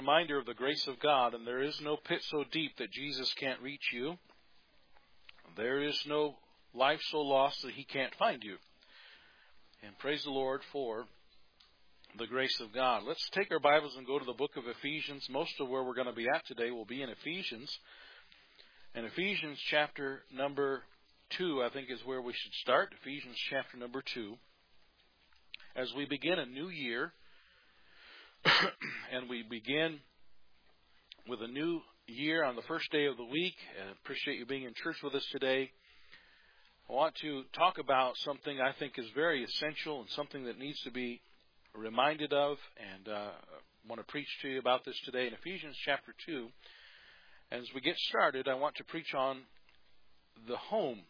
Reminder of the grace of God, and there is no pit so deep that Jesus can't reach you. There is no life so lost that He can't find you. And praise the Lord for the grace of God. Let's take our Bibles and go to the book of Ephesians. Most of where we're going to be at today will be in Ephesians. And Ephesians chapter number 2, I think, is where we should start. Ephesians chapter number 2. As we begin a new year, and we begin with a new year on the first day of the week. I appreciate you being in church with us today. I want to talk about something I think is very essential and something that needs to be reminded of, and I want to preach to you about this today in Ephesians chapter 2. As we get started, I want to preach on the home,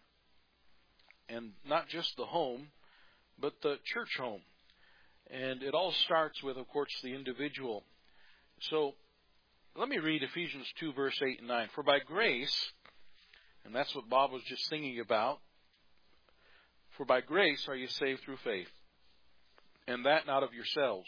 and not just the home, but the church home. And it all starts with, of course, the individual. So let me read Ephesians 2, verse 8 and 9. For by grace, and that's what Bob was just singing about, for by grace are you saved through faith, and that not of yourselves.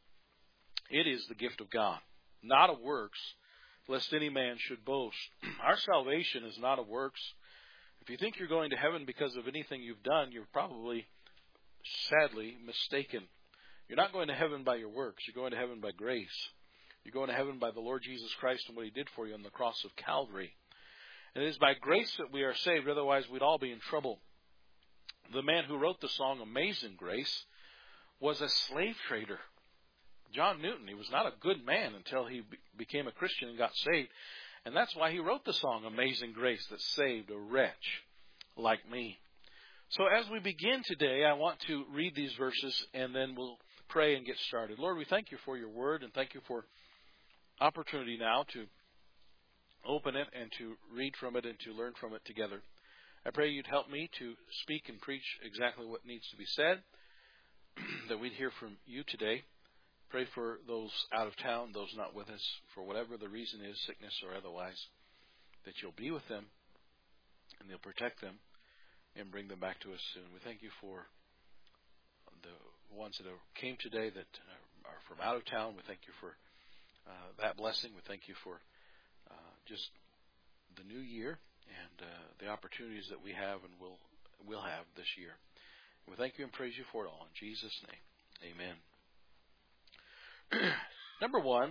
It is the gift of God, not of works, lest any man should boast. Our salvation is not of works. If you think you're going to heaven because of anything you've done, you're probably, sadly, mistaken. You're not going to heaven by your works. You're going to heaven by grace. You're going to heaven by the Lord Jesus Christ and what He did for you on the cross of Calvary. And it is by grace that we are saved. Otherwise, we'd all be in trouble. The man who wrote the song Amazing Grace was a slave trader. John Newton. He was not a good man until he became a Christian and got saved. And that's why he wrote the song Amazing Grace that saved a wretch like me. So as we begin today, I want to read these verses and then we'll pray and get started. Lord, we thank you for your word and thank you for opportunity now to open it and to read from it and to learn from it together. I pray you'd help me to speak and preach exactly what needs to be said, that we'd hear from you today. Pray for those out of town, those not with us, for whatever the reason is, sickness or otherwise, that you'll be with them and you'll protect them and bring them back to us soon. We thank you for the ones that came today that are from out of town. We thank you for that blessing. We thank you for just the new year and the opportunities that we have and will have this year. We thank you and praise you for it all. In Jesus' name, amen. Number one,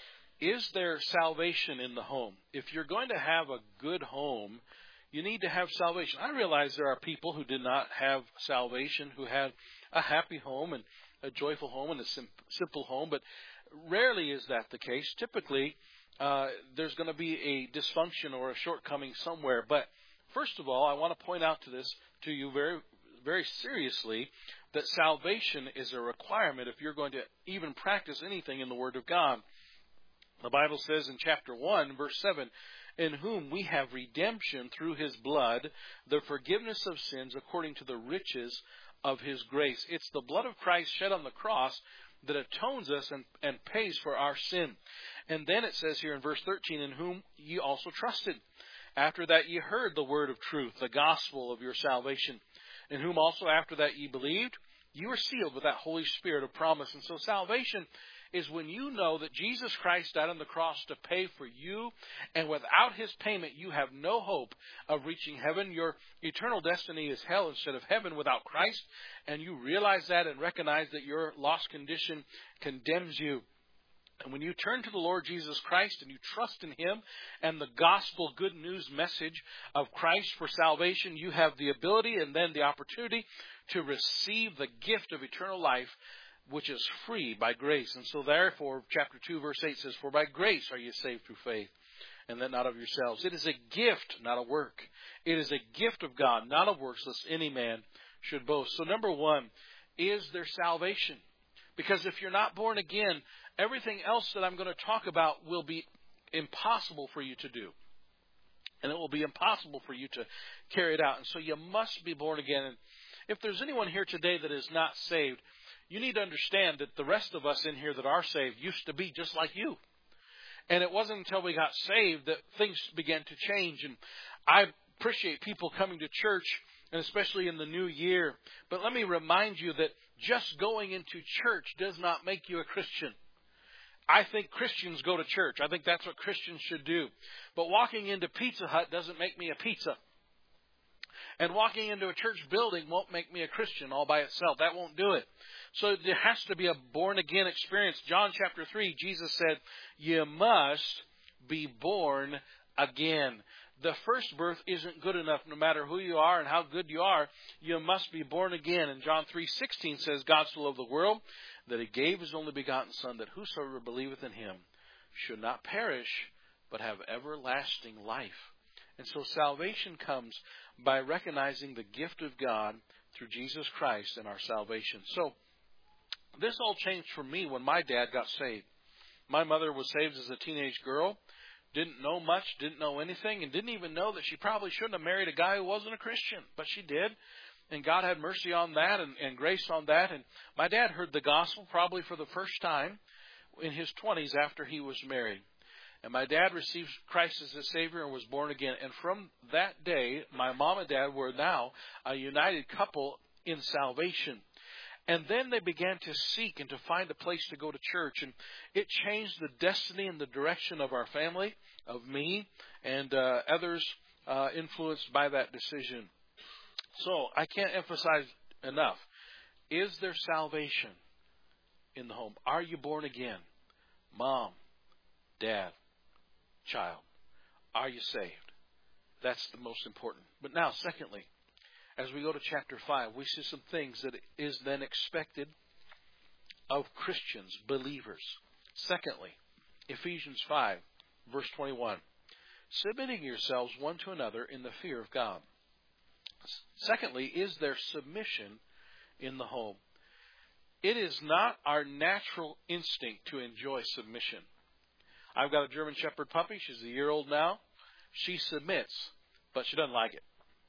is there salvation in the home? If you're going to have a good home, you need to have salvation. I realize there are people who did not have salvation, who had a happy home and a joyful home and a simple home, but rarely is that the case. Typically, there's going to be a dysfunction or a shortcoming somewhere. But first of all, I want to point out to you very, very seriously that salvation is a requirement if you're going to even practice anything in the Word of God. The Bible says in chapter 1, verse 7, in whom we have redemption through His blood, the forgiveness of sins according to the riches of His grace. It's the blood of Christ shed on the cross that atones us and pays for our sin. And then it says here in verse 13, in whom ye also trusted. After that ye heard the word of truth, the gospel of your salvation. In whom also after that ye believed, you were sealed with that Holy Spirit of promise. And so salvation is when you know that Jesus Christ died on the cross to pay for you, and without His payment you have no hope of reaching heaven. Your eternal destiny is hell instead of heaven without Christ, and you realize that and recognize that your lost condition condemns you. And when you turn to the Lord Jesus Christ and you trust in Him and the gospel good news message of Christ for salvation, you have the ability and then the opportunity to receive the gift of eternal life, which is free by grace. And so therefore, chapter 2, verse 8 says, for by grace are you saved through faith, and that not of yourselves. It is a gift, not a work. It is a gift of God, not of works, lest any man should boast. So number one, is there salvation? Because if you're not born again, everything else that I'm going to talk about will be impossible for you to do. And it will be impossible for you to carry it out. And so you must be born again. And if there's anyone here today that is not saved, you need to understand that the rest of us in here that are saved used to be just like you. And it wasn't until we got saved that things began to change. And I appreciate people coming to church, and especially in the new year. But let me remind you that just going into church does not make you a Christian. I think Christians go to church. I think that's what Christians should do. But walking into Pizza Hut doesn't make me a pizza. And walking into a church building won't make me a Christian all by itself. That won't do it. So there has to be a born-again experience. John chapter 3, Jesus said, you must be born again. The first birth isn't good enough. No matter who you are and how good you are, you must be born again. And John 3:16 says, God so loved the world that He gave His only begotten Son, that whosoever believeth in Him should not perish, but have everlasting life. And so salvation comes by recognizing the gift of God through Jesus Christ and our salvation. So this all changed for me when my dad got saved. My mother was saved as a teenage girl, didn't know much, didn't know anything, and didn't even know that she probably shouldn't have married a guy who wasn't a Christian. But she did, and God had mercy on that and grace on that. And my dad heard the gospel probably for the first time in his 20s after he was married. And my dad received Christ as his Savior and was born again. And from that day, my mom and dad were now a united couple in salvation. And then they began to seek and to find a place to go to church. And it changed the destiny and the direction of our family, of me, and others influenced by that decision. So I can't emphasize enough. Is there salvation in the home? Are you born again? Mom, dad, child, are you saved? That's the most important. But now, secondly, as we go to chapter 5, we see some things that is then expected of Christians, believers. Secondly, Ephesians 5, verse 21, submitting yourselves one to another in the fear of God. Secondly, is there submission in the home? It is not our natural instinct to enjoy submission. I've got a German Shepherd puppy. She's a year old now. She submits, but she doesn't like it.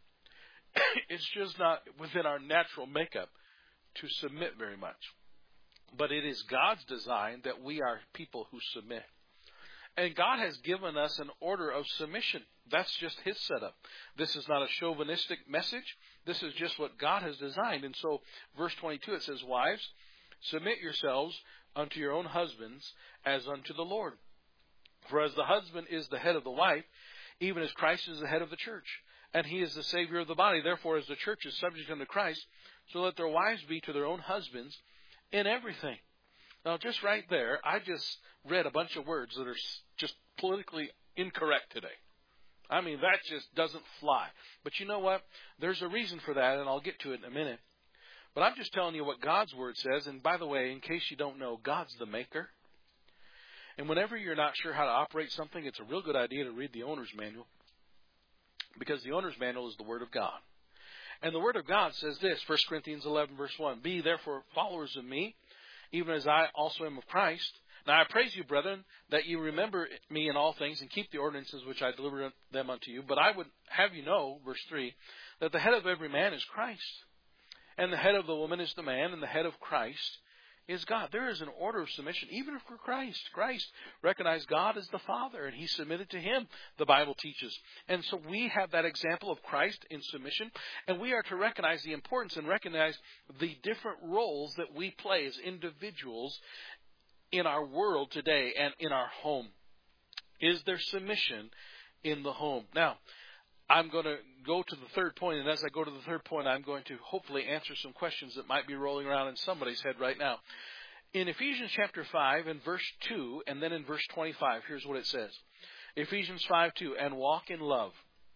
It's just not within our natural makeup to submit very much. But it is God's design that we are people who submit. And God has given us an order of submission. That's just His setup. This is not a chauvinistic message. This is just what God has designed. And so, verse 22, it says, wives, submit yourselves unto your own husbands as unto the Lord. For as the husband is the head of the wife, even as Christ is the head of the church, and He is the Savior of the body. Therefore, as the church is subject unto Christ, so let their wives be to their own husbands in everything. Now, just right there, I just read a bunch of words that are just politically incorrect today. I mean, that just doesn't fly. But you know what? There's a reason for that, and I'll get to it in a minute. But I'm just telling you what God's Word says. And by the way, in case you don't know, God's the maker. And whenever you're not sure how to operate something, it's a real good idea to read the owner's manual. Because the owner's manual is the Word of God. And the Word of God says this, 1 Corinthians 11, verse 1, be therefore followers of me, even as I also am of Christ. Now I praise you, brethren, that you remember me in all things and keep the ordinances which I delivered them unto you. But I would have you know, verse 3, that the head of every man is Christ. And the head of the woman is the man, and the head of Christ is God. There is an order of submission, even for Christ. Christ recognized God as the Father, and He submitted to Him, the Bible teaches. And so we have that example of Christ in submission, and we are to recognize the importance and recognize the different roles that we play as individuals in our world today and in our home. Is there submission in the home? Now, I'm going to go to the third point, and as I go to the third point, I'm going to hopefully answer some questions that might be rolling around in somebody's head right now. In Ephesians chapter 5 and verse 2, and then in verse 25, here's what it says. Ephesians 5:2, and walk in love,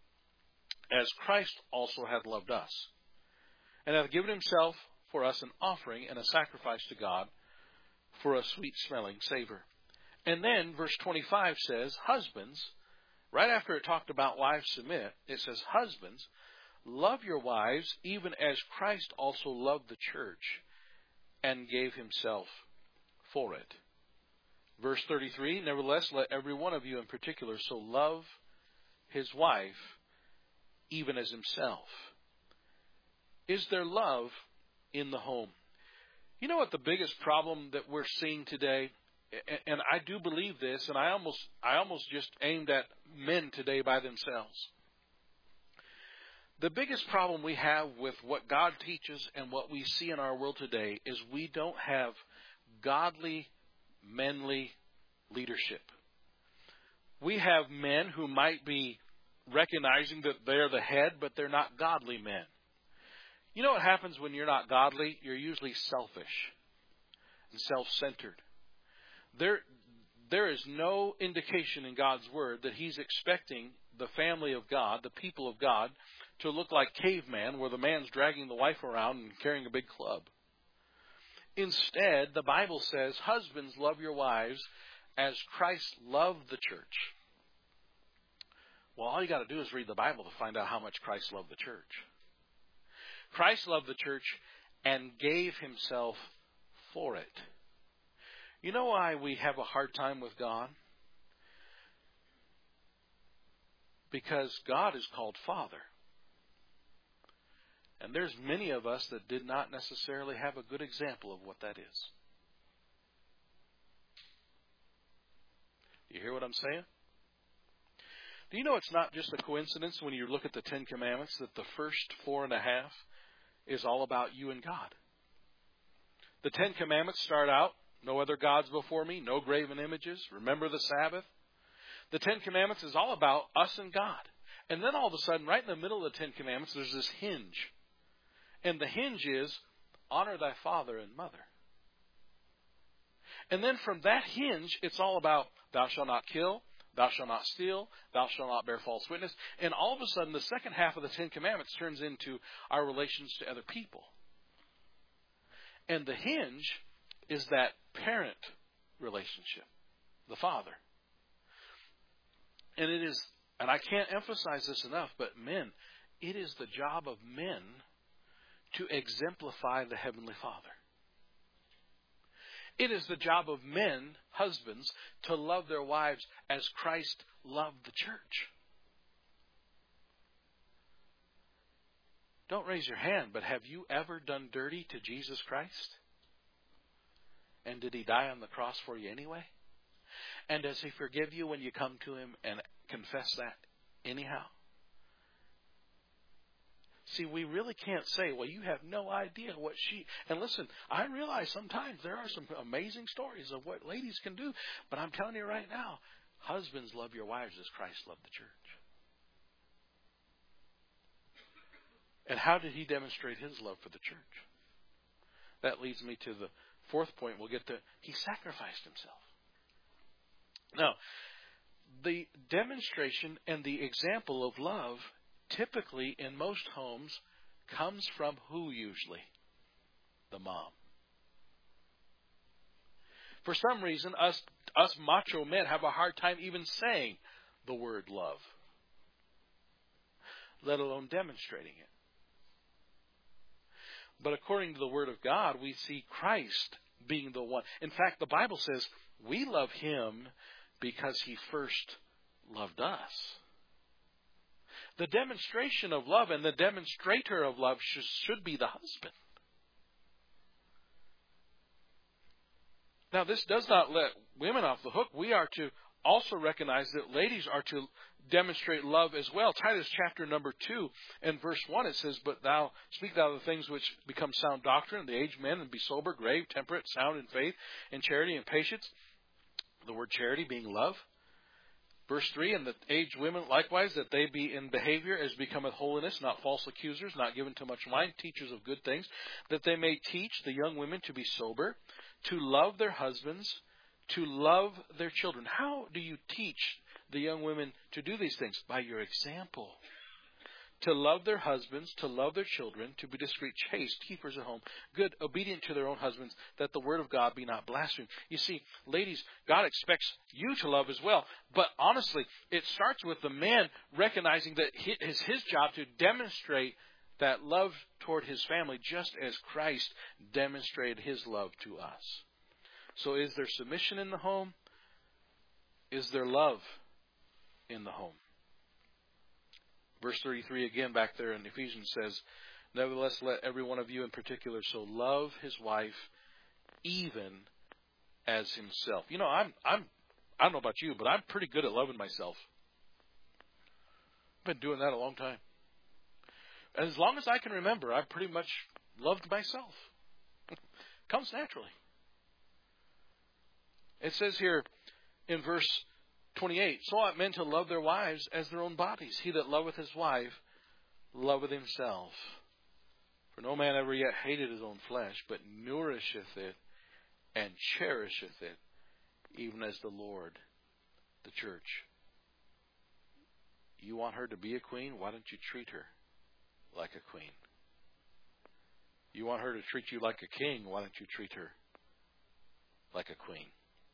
as Christ also hath loved us, and hath given Himself for us an offering and a sacrifice to God for a sweet-smelling savor. And then verse 25 says, husbands, right after it talked about wives submit, it says, husbands, love your wives even as Christ also loved the church and gave Himself for it. Verse 33, nevertheless, let every one of you in particular so love his wife even as himself. Is there love in the home? You know what the biggest problem that we're seeing today, and I do believe this, and I almost just aimed at men today by themselves. The biggest problem we have with what God teaches and what we see in our world today is we don't have godly, manly leadership. We have men who might be recognizing that they're the head, but they're not godly men. You know what happens when you're not godly? You're usually selfish and self-centered. There is no indication in God's Word that He's expecting the family of God, the people of God, to look like caveman, where the man's dragging the wife around and carrying a big club. Instead, the Bible says, husbands, love your wives as Christ loved the church. Well, all you got to do is read the Bible to find out how much Christ loved the church. Christ loved the church and gave Himself for it. You know why we have a hard time with God? Because God is called Father. And there's many of us that did not necessarily have a good example of what that is. You hear what I'm saying? Do you know it's not just a coincidence when you look at the Ten Commandments that the first 4.5 is all about you and God? The Ten Commandments start out, no other gods before me, no graven images, remember the Sabbath. The Ten Commandments is all about us and God. And then all of a sudden, right in the middle of the Ten Commandments, there's this hinge. And the hinge is, honor thy father and mother. And then from that hinge, it's all about, thou shalt not kill, thou shalt not steal, thou shalt not bear false witness. And all of a sudden, the second half of the Ten Commandments turns into our relations to other people. And the hinge is that parent relationship, the father. And it is, and I can't emphasize this enough, but men, it is the job of men to exemplify the Heavenly Father. It is the job of men, husbands, to love their wives as Christ loved the church. Don't raise your hand, but have you ever done dirty to Jesus Christ? And did He die on the cross for you anyway? And does He forgive you when you come to Him and confess that anyhow? See, we really can't say, well, you have no idea what she... And listen, I realize sometimes there are some amazing stories of what ladies can do. But I'm telling you right now, husbands, love your wives as Christ loved the church. And how did He demonstrate His love for the church? That leads me to the fourth point we'll get to. He sacrificed Himself. Now, the demonstration and the example of love typically in most homes comes from who usually? The mom. For some reason, us macho men have a hard time even saying the word love, let alone demonstrating it. But according to the Word of God, we see Christ being the one. In fact, the Bible says we love Him because He first loved us. The demonstration of love and the demonstrator of love should be the husband. Now, this does not let women off the hook. We are to also recognize that ladies are to demonstrate love as well. Titus chapter number 2 and verse 1, it says, but thou speak thou the things which become sound doctrine, the aged men, and be sober, grave, temperate, sound in faith, in charity, and patience. The word charity being love. Verse 3, and the aged women likewise, that they be in behavior as becometh holiness, not false accusers, not given to much wine, teachers of good things, that they may teach the young women to be sober, to love their husbands, to love their children. How do you teach the young women to do these things? By your example. To love their husbands, to love their children, to be discreet, chaste, keepers at home, good, obedient to their own husbands, that the word of God be not blasphemed. You see, ladies, God expects you to love as well. But honestly, it starts with the man recognizing that it's his job to demonstrate that love toward his family, just as Christ demonstrated His love to us. So is there submission in the home? Is there love in the home? Verse 33 again back there in Ephesians says, nevertheless, let every one of you in particular so love his wife even as himself. You know, I don't know about you, but I'm pretty good at loving myself. I've been doing that a long time. As long as I can remember, I've pretty much loved myself. Comes naturally. It says here, in verse 28, so ought men to love their wives as their own bodies. He that loveth his wife loveth himself. For no man ever yet hated his own flesh, but nourisheth it and cherisheth it, even as the Lord, the church. You want her to be a queen? Why don't you treat her like a queen? You want her to treat you like a king? Why don't you treat her like a queen?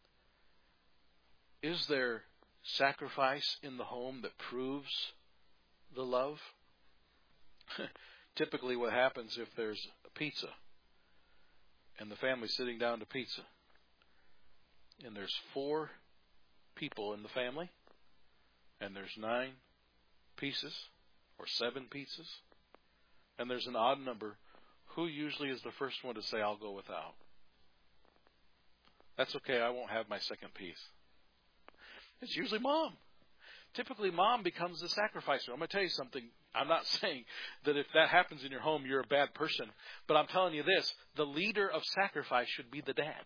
Is there sacrifice in the home that proves the love? Typically what happens if there's a pizza and the family's sitting down to pizza and there's 4 people in the family and there's 9 pieces or 7 pizzas and there's an odd number, who usually is the first one to say, I'll go without? That's okay, I won't have my second piece. It's usually mom. Typically, mom becomes the sacrificer. I'm going to tell you something. I'm not saying that if that happens in your home, you're a bad person. But I'm telling you this. The leader of sacrifice should be the dad.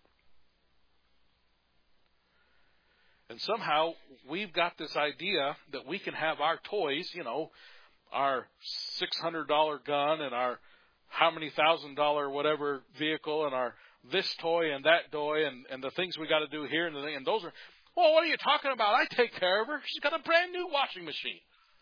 And somehow, we've got this idea that we can have our toys, our $600 gun and our how many $1,000 whatever vehicle and our this toy and that toy and the things we got to do here and those are... Well, what are you talking about? I take care of her. She's got a brand new washing machine.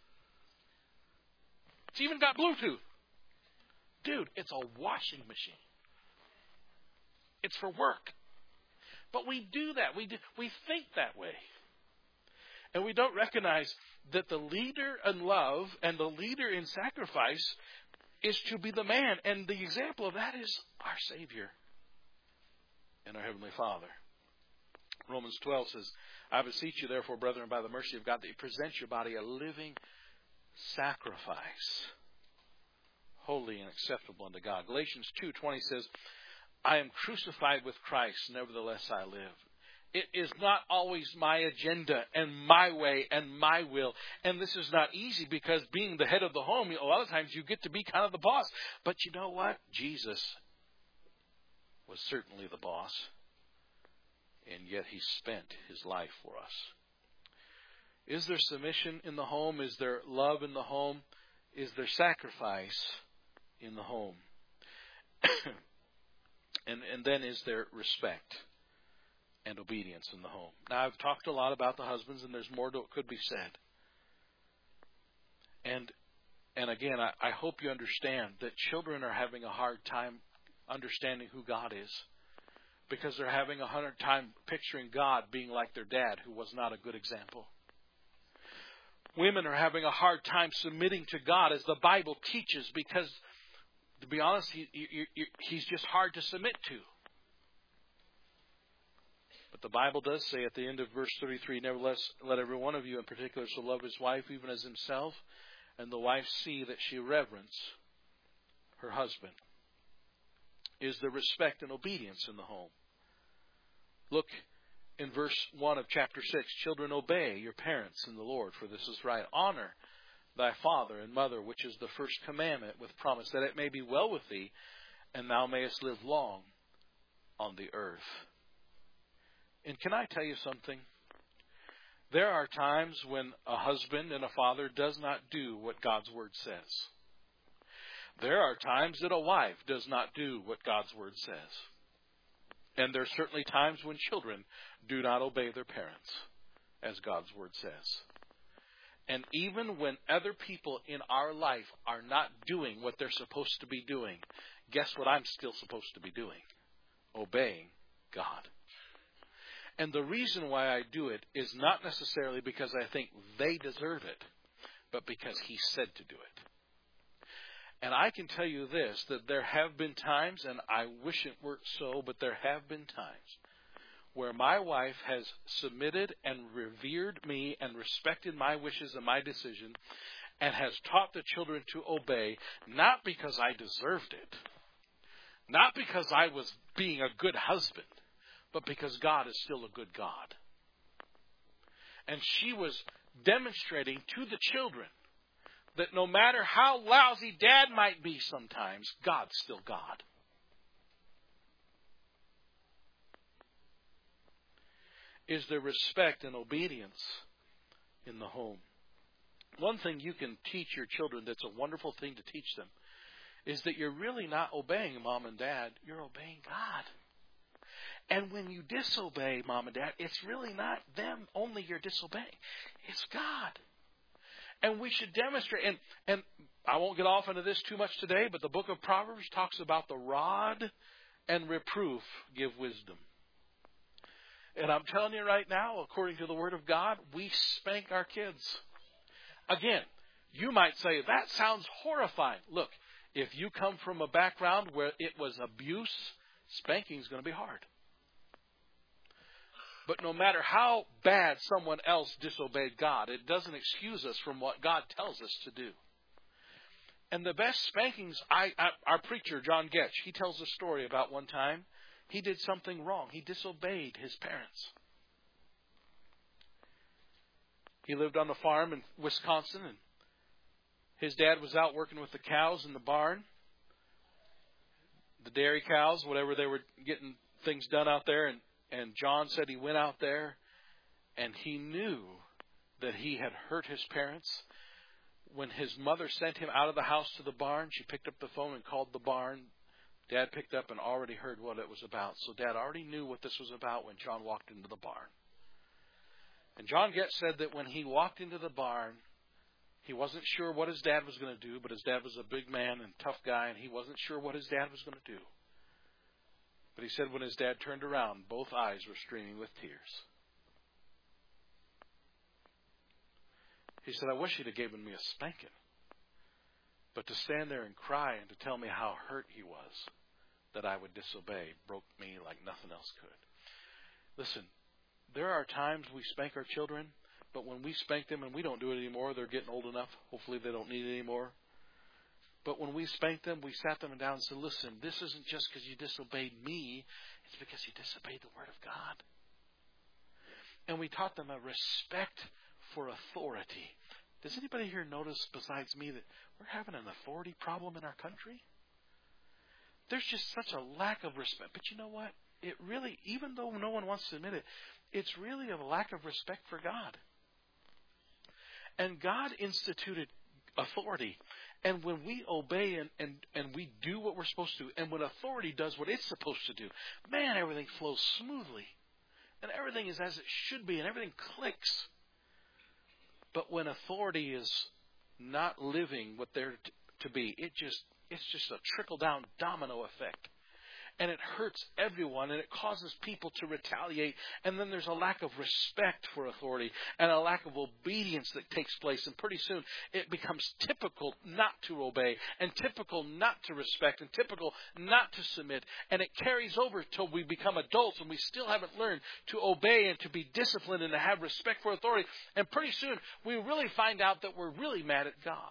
It's even got Bluetooth. Dude, it's a washing machine. It's for work. But we do that. We think that way. And we don't recognize that the leader in love and the leader in sacrifice is to be the man. And the example of that is our Savior and our Heavenly Father. Romans 12 says, I beseech you, therefore, brethren, by the mercy of God, that you present your body a living sacrifice, holy and acceptable unto God. Galatians 2:20 says, I am crucified with Christ, nevertheless I live. It is not always my agenda and my way and my will. And this is not easy because being the head of the home, a lot of times you get to be kind of the boss. But you know what? Jesus was certainly the boss. And yet he spent his life for us. Is there submission in the home? Is there love in the home? Is there sacrifice in the home? and then is there respect and obedience in the home? Now, I've talked a lot about the husbands, and there's more that could be said. And again, I hope you understand that children are having a hard time understanding who God is, because they're having a hard time picturing God being like their dad, who was not a good example. Women are having a hard time submitting to God as the Bible teaches, because, to be honest, he's just hard to submit to. But the Bible does say at the end of verse 33, nevertheless, let every one of you in particular so love his wife even as himself, and the wife see that she reverence her husband. Is there respect and obedience in the home? Look in verse 1 of chapter 6. Children, obey your parents in the Lord, for this is right. Honor thy father and mother, which is the first commandment, with promise that it may be well with thee, and thou mayest live long on the earth. And can I tell you something? There are times when a husband and a father does not do what God's word says. There are times that a wife does not do what God's word says. And there are certainly times when children do not obey their parents, as God's word says. And even when other people in our life are not doing what they're supposed to be doing, guess what I'm still supposed to be doing? Obeying God. And the reason why I do it is not necessarily because I think they deserve it, but because He said to do it. And I can tell you this, that there have been times, and I wish it weren't so, but there have been times where my wife has submitted and revered me and respected my wishes and my decision, and has taught the children to obey, not because I deserved it, not because I was being a good husband, but because God is still a good God. And she was demonstrating to the children that no matter how lousy dad might be sometimes, God's still God. is there respect and obedience in the home? One thing you can teach your children that's a wonderful thing to teach them is that you're really not obeying mom and dad, you're obeying God. And when you disobey mom and dad, it's really not them only you're disobeying. It's God. And we should demonstrate, and I won't get off into this too much today, but the book of Proverbs talks about the rod and reproof give wisdom. And I'm telling you right now, according to the Word of God, we spank our kids. Again, you might say, that sounds horrifying. Look, if you come from a background where it was abuse, spanking is going to be hard. But no matter how bad someone else disobeyed God, it doesn't excuse us from what God tells us to do. And the best spankings, our preacher, John Getch, he tells a story about one time he did something wrong. He disobeyed his parents. He lived on a farm in Wisconsin, and his dad was out working with the cows in the barn, the dairy cows, whatever they were getting things done out there. And John said he went out there and he knew that he had hurt his parents. When his mother sent him out of the house to the barn, she picked up the phone and called the barn. Dad picked up and already heard what it was about. So Dad already knew what this was about when John walked into the barn. And John Getz said that when he walked into the barn, he wasn't sure what his dad was going to do, but his dad was a big man and tough guy, and he wasn't sure what his dad was going to do. But he said when his dad turned around, both eyes were streaming with tears. He said, I wish he'd have given me a spanking. But to stand there and cry and to tell me how hurt he was that I would disobey broke me like nothing else could. Listen, there are times we spank our children, but when we spank them and we don't do it anymore, they're getting old enough. Hopefully they don't need it anymore. But when we spanked them, we sat them down and said, listen, this isn't just because you disobeyed me. It's because you disobeyed the Word of God. And we taught them a respect for authority. Does anybody here notice, besides me, that we're having an authority problem in our country? There's just such a lack of respect. But you know what? It really, even though no one wants to admit it, it's really a lack of respect for God. And God instituted authority. And when we obey and we do what we're supposed to, and when authority does what it's supposed to do, man, everything flows smoothly. And everything is as it should be, and everything clicks. But when authority is not living what they're to be, it's just a trickle-down domino effect. And it hurts everyone, and it causes people to retaliate. And then there's a lack of respect for authority and a lack of obedience that takes place. And pretty soon it becomes typical not to obey and typical not to respect and typical not to submit. And it carries over till we become adults and we still haven't learned to obey and to be disciplined and to have respect for authority. And pretty soon we really find out that we're really mad at God.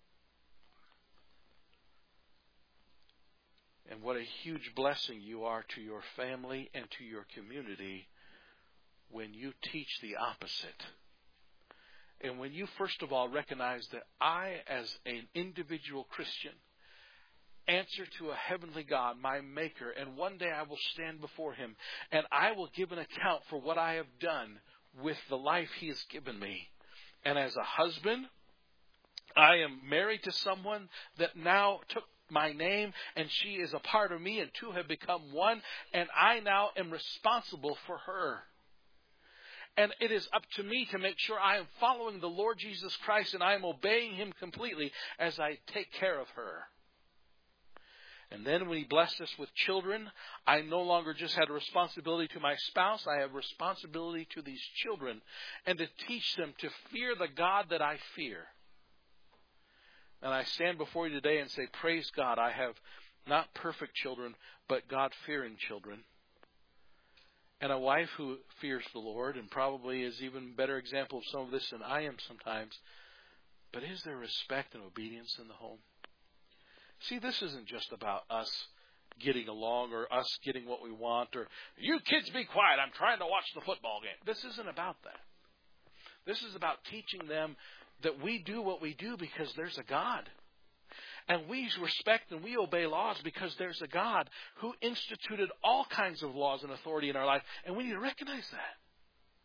And what a huge blessing you are to your family and to your community when you teach the opposite. And when you, first of all, recognize that I, as an individual Christian, answer to a heavenly God, my Maker, and one day I will stand before Him, and I will give an account for what I have done with the life He has given me. And as a husband, I am married to someone that now took my name, and she is a part of me, and two have become one, and I now am responsible for her. And it is up to me to make sure I am following the Lord Jesus Christ, and I am obeying Him completely as I take care of her. And then when He blessed us with children, I no longer just had a responsibility to my spouse, I have responsibility to these children, and to teach them to fear the God that I fear. And I stand before you today and say, praise God, I have not perfect children, but God-fearing children. And a wife who fears the Lord, and probably is even a better example of some of this than I am sometimes. But is there respect and obedience in the home? See, this isn't just about us getting along or us getting what we want, or, you kids be quiet, I'm trying to watch the football game. This isn't about that. This is about teaching them that we do what we do because there's a God. And we respect and we obey laws because there's a God who instituted all kinds of laws and authority in our life. And we need to recognize that.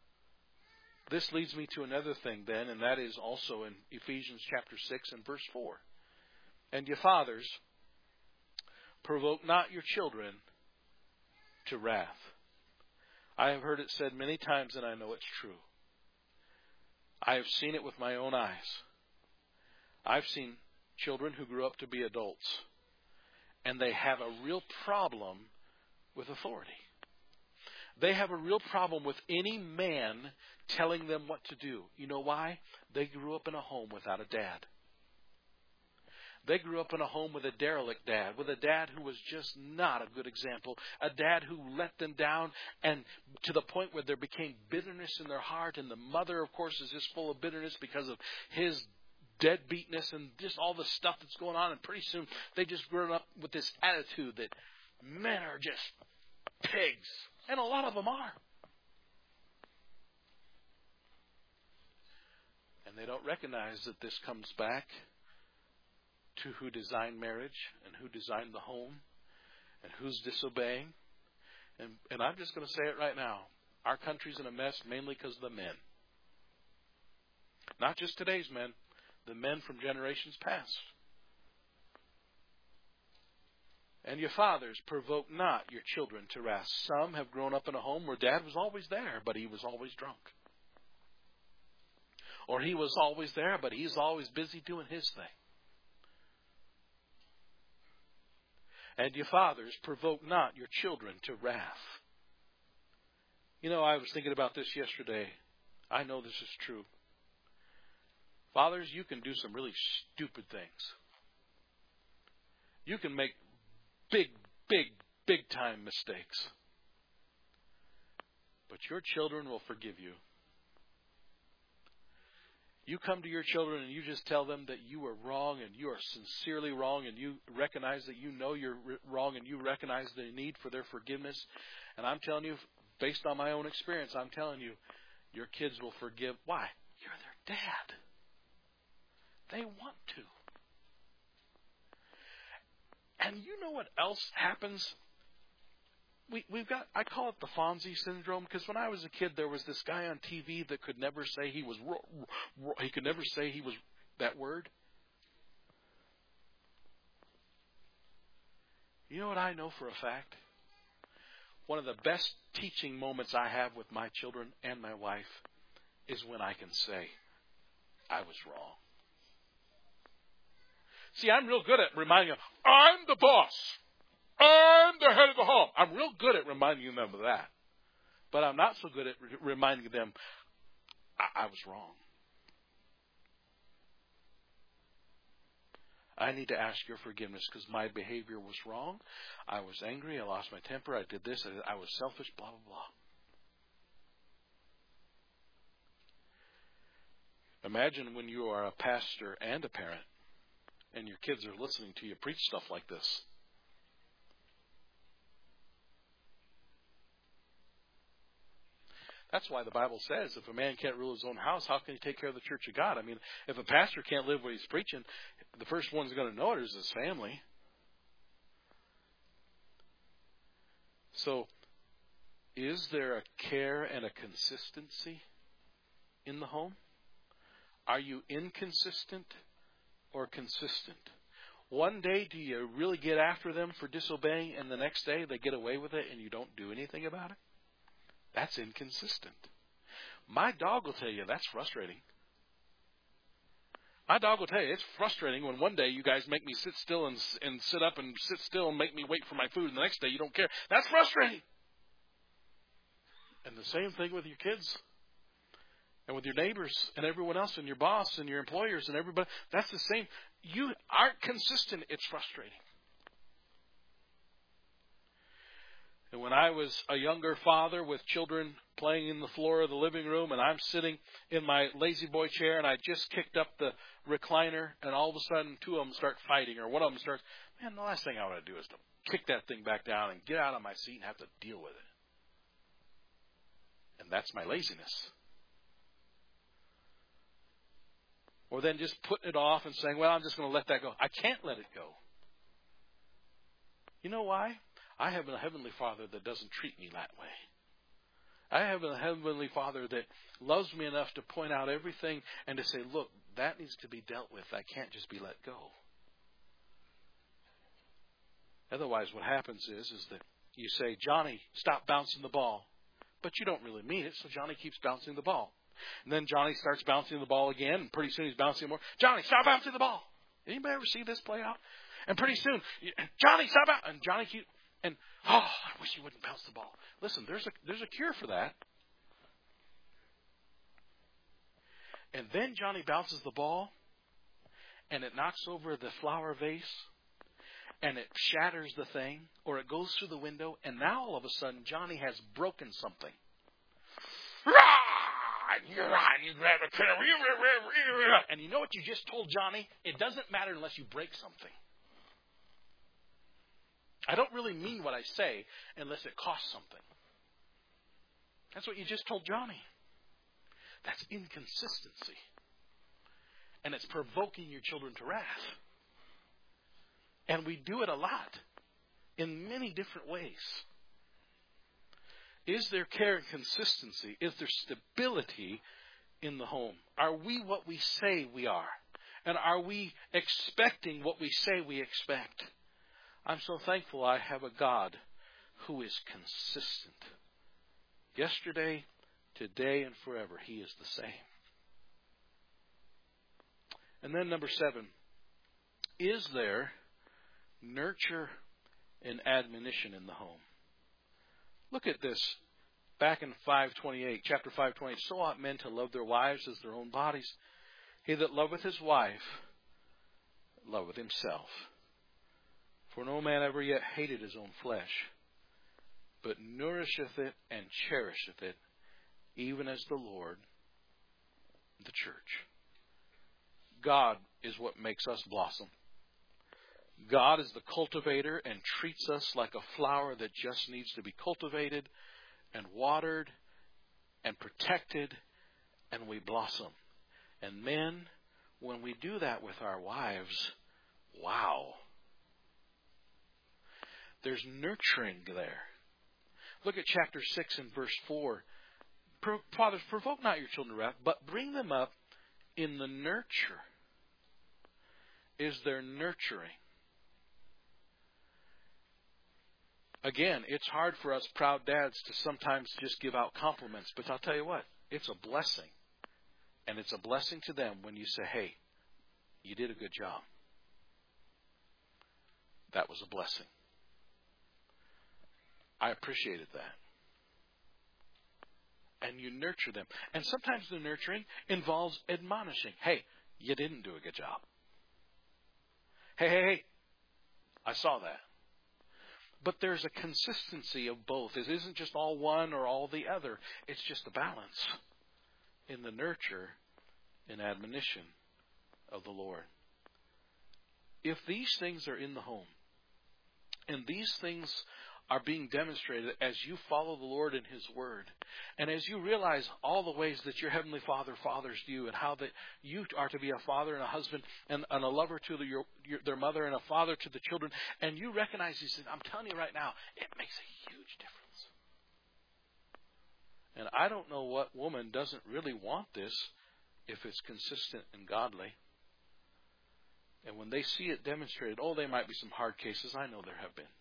This leads me to another thing then, and that is also in Ephesians chapter 6 and verse 4. And ye fathers, provoke not your children to wrath. I have heard it said many times, and I know it's true. I have seen it with my own eyes. I've seen children who grew up to be adults, and they have a real problem with authority. They have a real problem with any man telling them what to do. You know why? They grew up in a home without a dad. They grew up in a home with a derelict dad, with a dad who was just not a good example, a dad who let them down, and to the point where there became bitterness in their heart, and the mother, of course, is just full of bitterness because of his deadbeatness and just all the stuff that's going on, and pretty soon they just grew up with this attitude that men are just pigs, and a lot of them are. And they don't recognize that this comes back to who designed marriage and who designed the home and who's disobeying. And I'm just going to say it right now. Our country's in a mess mainly because of the men. Not just today's men, the men from generations past. And your fathers, provoke not your children to wrath. Some have grown up in a home where dad was always there, but he was always drunk. Or he was always there, but he's always busy doing his thing. And your fathers, provoke not your children to wrath. You know, I was thinking about this yesterday. I know this is true. Fathers, you can do some really stupid things. You can make big time mistakes. But your children will forgive you. You come to your children and you just tell them that you are wrong and you are sincerely wrong, and you recognize that you know you're wrong and you recognize the need for their forgiveness. And I'm telling you, based on my own experience, I'm telling you, your kids will forgive. Why? You're their dad. They want to. And you know what else happens? We've got, I call it the Fonzie syndrome, because when I was a kid, there was this guy on TV that could never say he was that word. You know what I know for a fact? One of the best teaching moments I have with my children and my wife is when I can say, I was wrong. See, I'm real good at reminding them, I'm the boss. I'm the head of the home. I'm real good at reminding them of that. But I'm not so good at reminding them, I was wrong. I need to ask your forgiveness because my behavior was wrong. I was angry. I lost my temper. I did this. I was selfish, blah, blah, blah. Imagine when you are a pastor and a parent and your kids are listening to you preach stuff like this. That's why the Bible says if a man can't rule his own house, how can he take care of the church of God? I mean, if a pastor can't live what he's preaching, the first one's going to know it is his family. So, is there a care and a consistency in the home? Are you inconsistent or consistent? One day, do you really get after them for disobeying, and the next day they get away with it and you don't do anything about it? That's inconsistent. My dog will tell you that's frustrating. My dog will tell you it's frustrating when one day you guys make me sit still and sit up and sit still and make me wait for my food, and the next day you don't care. That's frustrating. And the same thing with your kids and with your neighbors and everyone else and your boss and your employers and everybody. That's the same. You aren't consistent. It's frustrating. And when I was a younger father with children playing in the floor of the living room, and I'm sitting in my lazy boy chair, and I just kicked up the recliner, and all of a sudden two of them start fighting, or one of them starts, man, the last thing I want to do is to kick that thing back down and get out of my seat and have to deal with it. And that's my laziness. Or then just putting it off and saying, well, I'm just going to let that go. I can't let it go. You know why? I have a heavenly Father that doesn't treat me that way. I have a Heavenly Father that loves me enough to point out everything and to say, look, that needs to be dealt with. I can't just be let go. Otherwise, what happens is that you say, Johnny, stop bouncing the ball. But you don't really mean it, so Johnny keeps bouncing the ball. And then Johnny starts bouncing the ball again, and pretty soon he's bouncing more. Johnny, stop bouncing the ball. Anybody ever see this play out? And pretty soon, Johnny, stop out. And Johnny keeps, and, oh, I wish he wouldn't bounce the ball. Listen, there's a cure for that. And then Johnny bounces the ball, and it knocks over the flower vase, and it shatters the thing, or it goes through the window, and now all of a sudden Johnny has broken something. And you know what you just told Johnny? It doesn't matter unless you break something. I don't really mean what I say unless it costs something. That's what you just told Johnny. That's inconsistency. And it's provoking your children to wrath. And we do it a lot in many different ways. Is there care and consistency? Is there stability in the home? Are we what we say we are? And are we expecting what we say we expect? I'm so thankful I have a God who is consistent. Yesterday, today, and forever, He is the same. And then number 7, is there nurture and admonition in the home? Look at this back in 5:28, chapter 5:28. So ought men to love their wives as their own bodies. He that loveth his wife loveth himself. For no man ever yet hated his own flesh, but nourisheth it and cherisheth it, even as the Lord the church. God is what makes us blossom. God is the cultivator and treats us like a flower that just needs to be cultivated and watered and protected, and we blossom. And men, when we do that with our wives, wow. There's nurturing there. Look at chapter 6 and verse 4. Fathers, provoke not your children to wrath, but bring them up in the nurture. Is there nurturing? Again, it's hard for us proud dads to sometimes just give out compliments, but I'll tell you what, it's a blessing. And it's a blessing to them when you say, hey, you did a good job. That was a blessing. I appreciated that. And you nurture them. And sometimes the nurturing involves admonishing. Hey, you didn't do a good job. Hey, I saw that. But there's a consistency of both. It isn't just all one or all the other. It's just a balance in the nurture and admonition of the Lord. If these things are in the home, and these things are being demonstrated as you follow the Lord in His Word, and as you realize all the ways that your Heavenly Father fathers you, and how that you are to be a father and a husband and a lover to their mother and a father to the children, and you recognize these things, I'm telling you right now, it makes a huge difference. And I don't know what woman doesn't really want this if it's consistent and godly. And when they see it demonstrated, there might be some hard cases. I know there have been.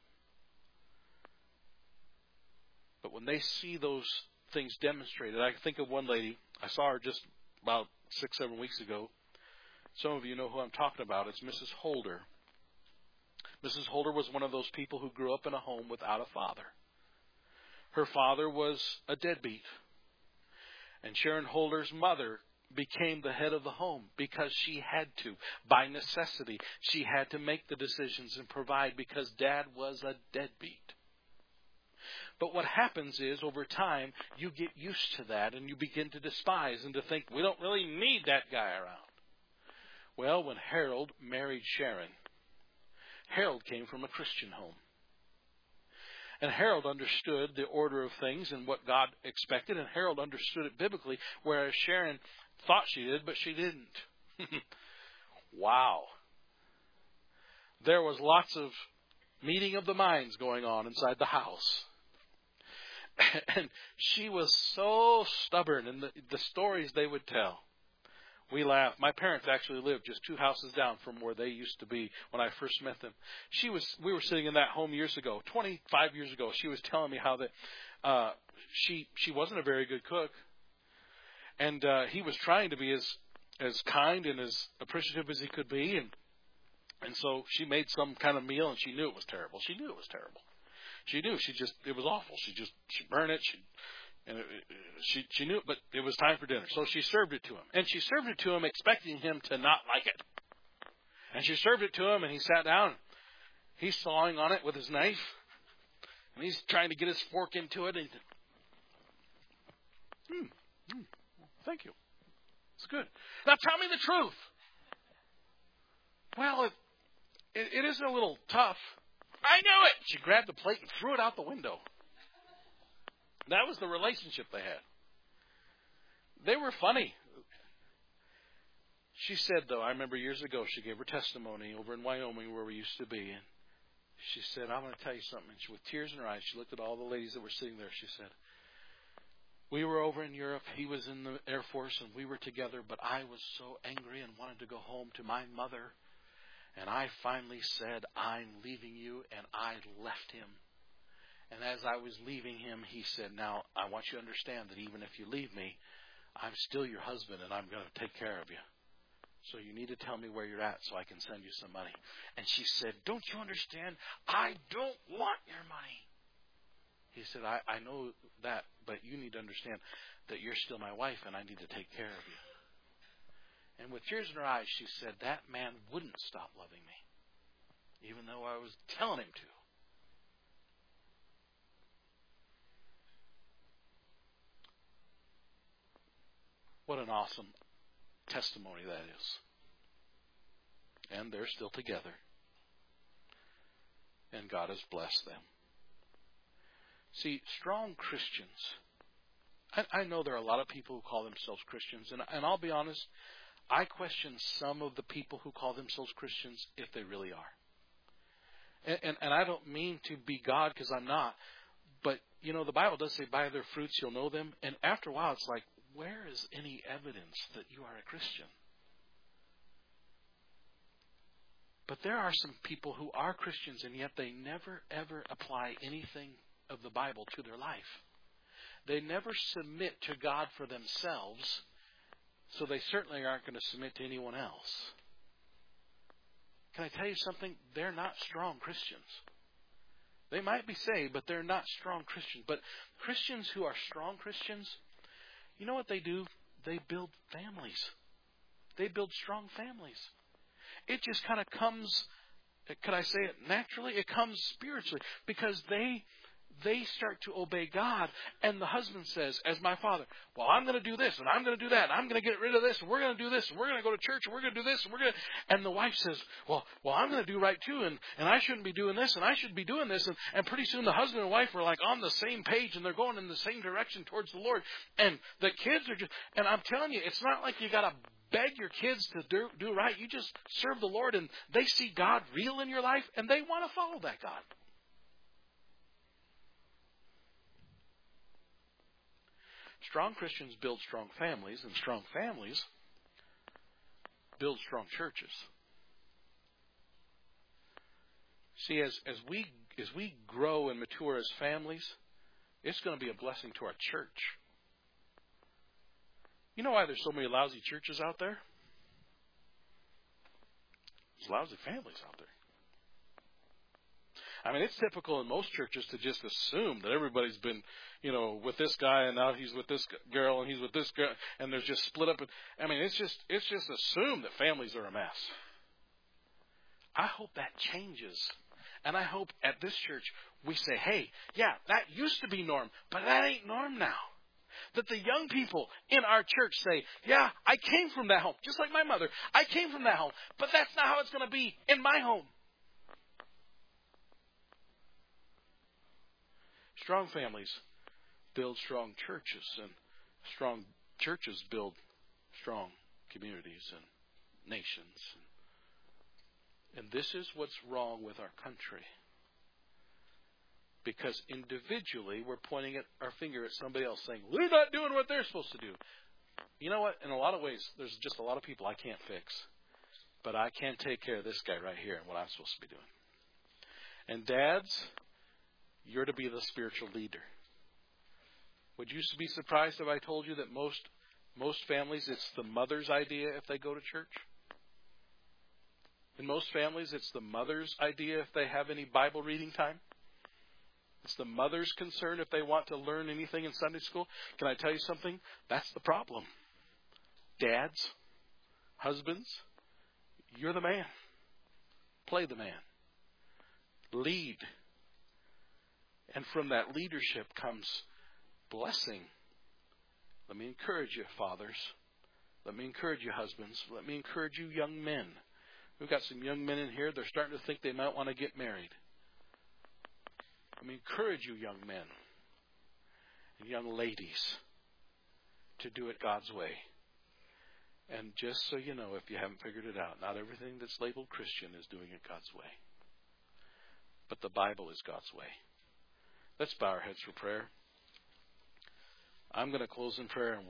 But when they see those things demonstrated, I think of one lady. I saw her just about 6-7 weeks ago. Some of you know who I'm talking about. It's Mrs. Holder. Mrs. Holder was one of those people who grew up in a home without a father. Her father was a deadbeat. And Sharon Holder's mother became the head of the home because she had to. By necessity, she had to make the decisions and provide because Dad was a deadbeat. But what happens is, over time, you get used to that and you begin to despise and to think, we don't really need that guy around. Well, when Harold married Sharon, Harold came from a Christian home. And Harold understood the order of things and what God expected, and Harold understood it biblically, whereas Sharon thought she did, but she didn't. Wow. There was lots of meeting of the minds going on inside the house. And she was so stubborn, and the stories they would tell. We laughed. My parents actually lived just 2 houses down from where they used to be when I first met them. We were sitting in that home years ago, 25 years ago. She was telling me how that she wasn't a very good cook, and he was trying to be as kind and as appreciative as he could be, and so she made some kind of meal, and she knew it was terrible. She knew it was terrible. She knew it was awful. She burned it. She knew it, but it was time for dinner. So she served it to him. And she served it to him expecting him to not like it. And she served it to him, and he sat down. He's sawing on it with his knife. And he's trying to get his fork into it. And thank you. It's good. Now tell me the truth. Well, it is a little tough. I knew it. She grabbed the plate and threw it out the window. That was the relationship they had. They were funny. She said, though, I remember years ago, she gave her testimony over in Wyoming where we used to be. And she said, I'm going to tell you something. And with tears in her eyes, she looked at all the ladies that were sitting there. She said, we were over in Europe. He was in the Air Force, and we were together. But I was so angry and wanted to go home to my mother. And I finally said, I'm leaving you, and I left him. And as I was leaving him, he said, now, I want you to understand that even if you leave me, I'm still your husband, and I'm going to take care of you. So you need to tell me where you're at so I can send you some money. And she said, don't you understand? I don't want your money. He said, I know that, but you need to understand that you're still my wife, and I need to take care of you. And with tears in her eyes, she said, that man wouldn't stop loving me, even though I was telling him to. What an awesome testimony that is. And they're still together. And God has blessed them. See, strong Christians. I know there are a lot of people who call themselves Christians. And I'll be honest, I question some of the people who call themselves Christians if they really are. And I don't mean to be God, because I'm not. But, you know, the Bible does say, by their fruits you'll know them. And after a while, it's like, where is any evidence that you are a Christian? But there are some people who are Christians, and yet they never, ever apply anything of the Bible to their life. They never submit to God for themselves, so they certainly aren't going to submit to anyone else. Can I tell you something? They're not strong Christians. They might be saved, but they're not strong Christians. But Christians who are strong Christians, you know what they do? They build families. They build strong families. It just kind of comes, could I say it naturally? It comes spiritually, because they start to obey God, and the husband says, as my father, well, I'm going to do this, and I'm going to do that, and I'm going to get rid of this, and we're going to do this, and we're going to go to church, and we're going to do this, and the wife says, well, I'm going to do right too, and I shouldn't be doing this, and I should be doing this, and pretty soon the husband and wife are like on the same page, and they're going in the same direction towards the Lord, and the kids are just, and I'm telling you, it's not like you got to beg your kids to do right. You just serve the Lord, and they see God real in your life, and they want to follow that God. Strong Christians build strong families, and strong families build strong churches. See, as we grow and mature as families, it's going to be a blessing to our church. You know why there's so many lousy churches out there? There's lousy families out there. I mean, it's typical in most churches to just assume that everybody's been, with this guy, and now he's with this girl, and he's with this girl, and they're just split up. I mean, it's just assumed that families are a mess. I hope that changes. And I hope at this church we say, hey, yeah, that used to be norm, but that ain't norm now. That the young people in our church say, yeah, I came from that home, just like my mother. I came from that home, but that's not how it's going to be in my home. Strong families build strong churches, and strong churches build strong communities and nations. And this is what's wrong with our country. Because individually, we're pointing our finger at somebody else saying, they're not doing what they're supposed to do. You know what? In a lot of ways, there's just a lot of people I can't fix. But I can take care of this guy right here and what I'm supposed to be doing. And dads, you're to be the spiritual leader. Would you be surprised if I told you that most families, it's the mother's idea if they go to church? In most families, it's the mother's idea if they have any Bible reading time. It's the mother's concern if they want to learn anything in Sunday school. Can I tell you something? That's the problem. Dads, husbands, you're the man. Play the man. Lead. And from that leadership comes blessing. Let me encourage you, fathers. Let me encourage you, husbands. Let me encourage you, young men. We've got some young men in here. They're starting to think they might want to get married. Let me encourage you, young men and young ladies, to do it God's way. And just so you know, if you haven't figured it out, not everything that's labeled Christian is doing it God's way. But the Bible is God's way. Let's bow our heads for prayer. I'm going to close in prayer. And